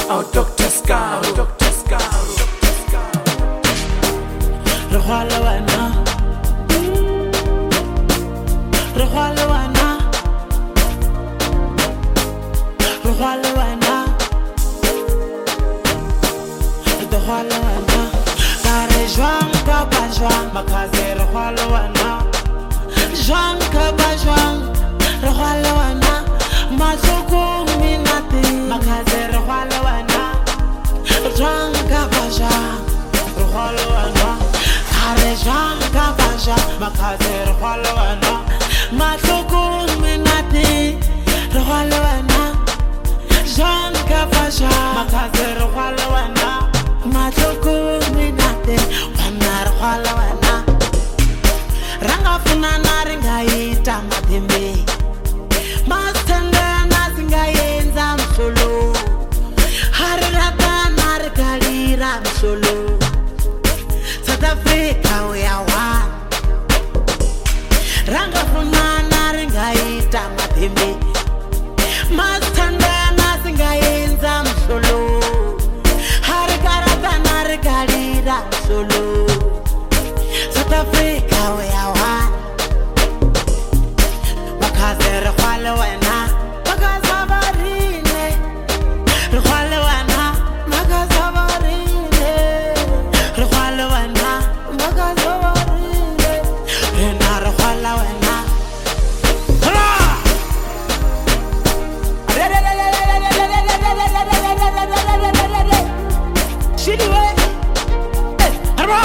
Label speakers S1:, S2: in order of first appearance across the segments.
S1: Oh, Dr. Scar, Dr. Scar.
S2: Rwala wana, Rwala wana, Rwala wana, Rwala wana. Kare jwang ka ba jwang, makaze Rwala wana. Jwang ka ba jwang, Rwala wana. Masoko minati, makaze Rwala wana. Jwang ka ba jwang, Rwala wana. Jwang ka ba jwang, makaze Rwala wana. Masoko minati, Rwala wana. Jwang ka ba jwang, makaze Rwala wana. Masoko minati, wana Rwala wana. Ranga funana ringaita mathembe, masithandana singayenza msolo. Harirata narigalira msolo. South Africa we are one. Ranga funana ringaita mathembe, masithandana singayenza msolo. Harigarata narigalira msolo. South Africa we are one. Makaze Rwala wana, makaze abarine. Rwala wana, makaze abarine. Rwala wana, makaze abarine. Rena Rwala wana. Shiliwe. Arba.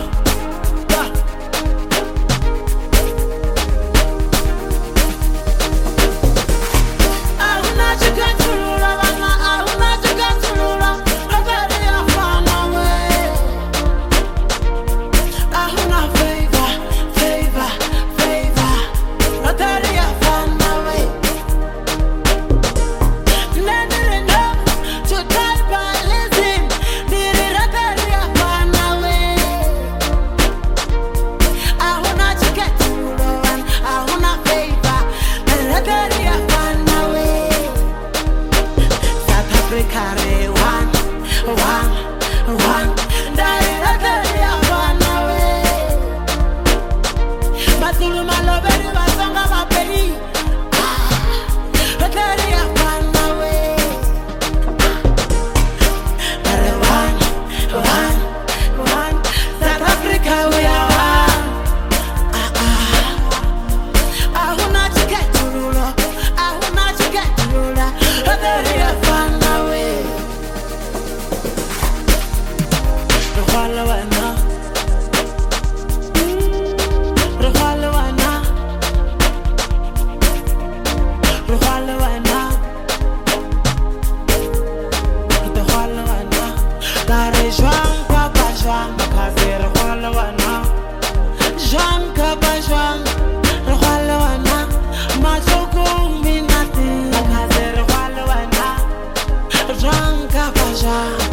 S2: Jwang ka ba jwang, makaze Rwala wana. Jwang ka ba jwang, Rwala wana. Masoko minati, makaze Rwala wana. Jwang ka ba jwang.